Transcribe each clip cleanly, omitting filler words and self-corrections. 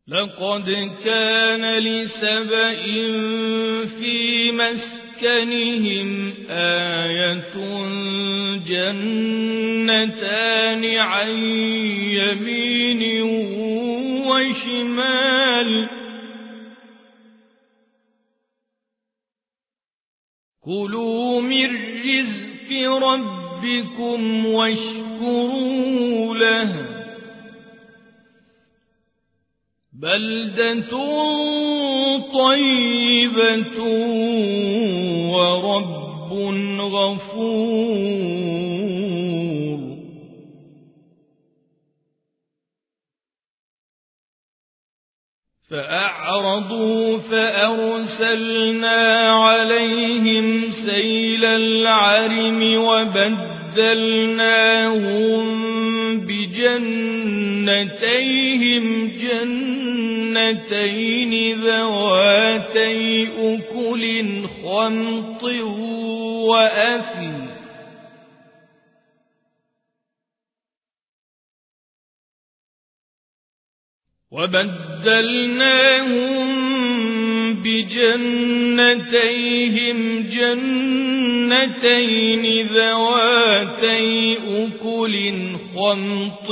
لقد كان لسبإ في مسكنهم آية جنتان عن يمين وشمال كلوا من رزق ربكم واشكروا له بلدة طيبة ورب غفور. فأعرضوا فأرسلنا عليهم سيل العرم وبدلناهم بجنتيهم جنتين ذواتي أكل خمط وأثل وبدلناهم بجنتيهم جنتين ذواتي أكل خمط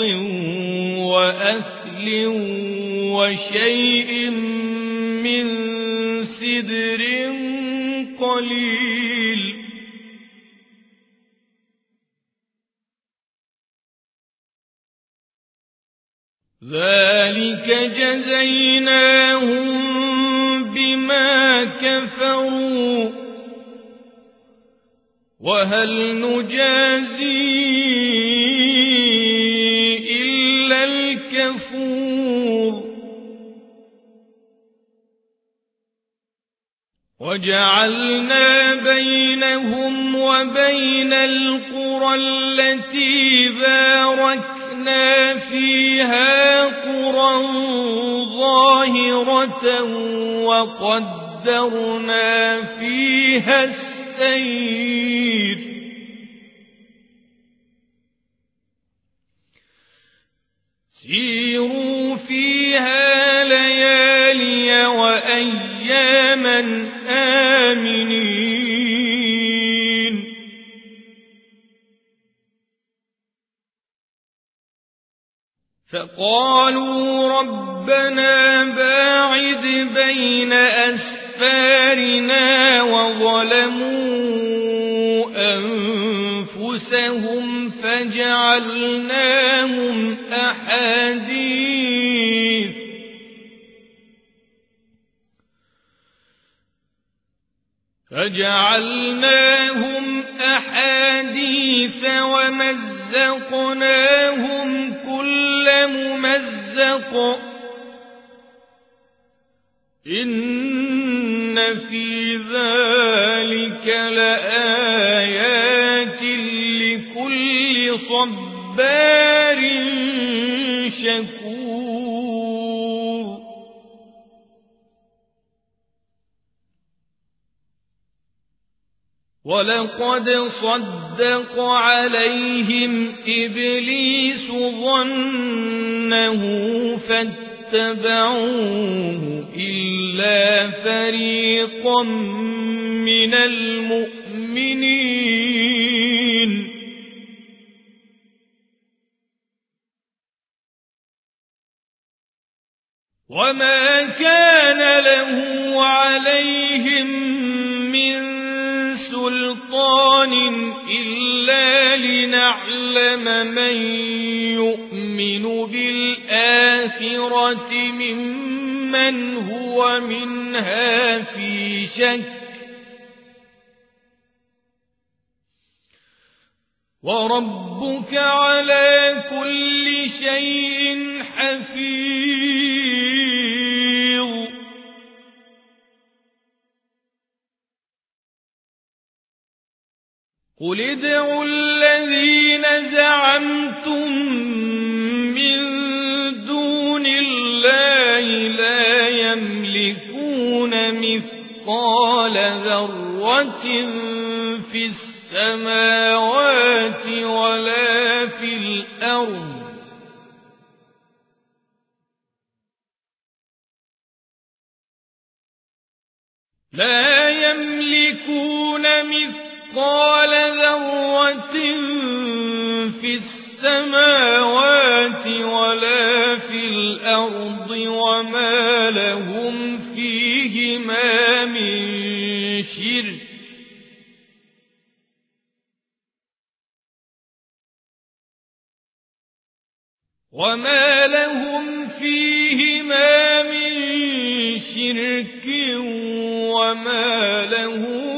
وأثل وشيء من سدر قليل ذلك جزيناهم بما كفروا وهل نجازي إلا الكفور. وجعلنا بينهم وبين القرى التي باركنا فيها قرى ظاهرة وقدرنا فيها السير سيروا فيها ليالي وأياما آمنين. فقالوا ربنا باعد بين أسفارنا وظلموا أنفسهم فجعلناهم أحاديث ومزقناهم كل ممزق إن في ذلك لآيات لكل صبار شكور. ولقد صدق عليهم إبليس ظنه فاتبعوه إلا فريقا من المؤمنين. وما كان له عليهم من سلطان إلا لنعلم من يؤمن بالآخرة ممن هو منها في شك وربك على كل شيء حفيظ. قل ادعوا الذين زعمتم من دون الله لا يملكون مثقال ذرة في السماوات ولا في الأرض لا يملكون مثقال ذرة في السماوات ولا في الأرض وما لهم فيهما من شرك وما له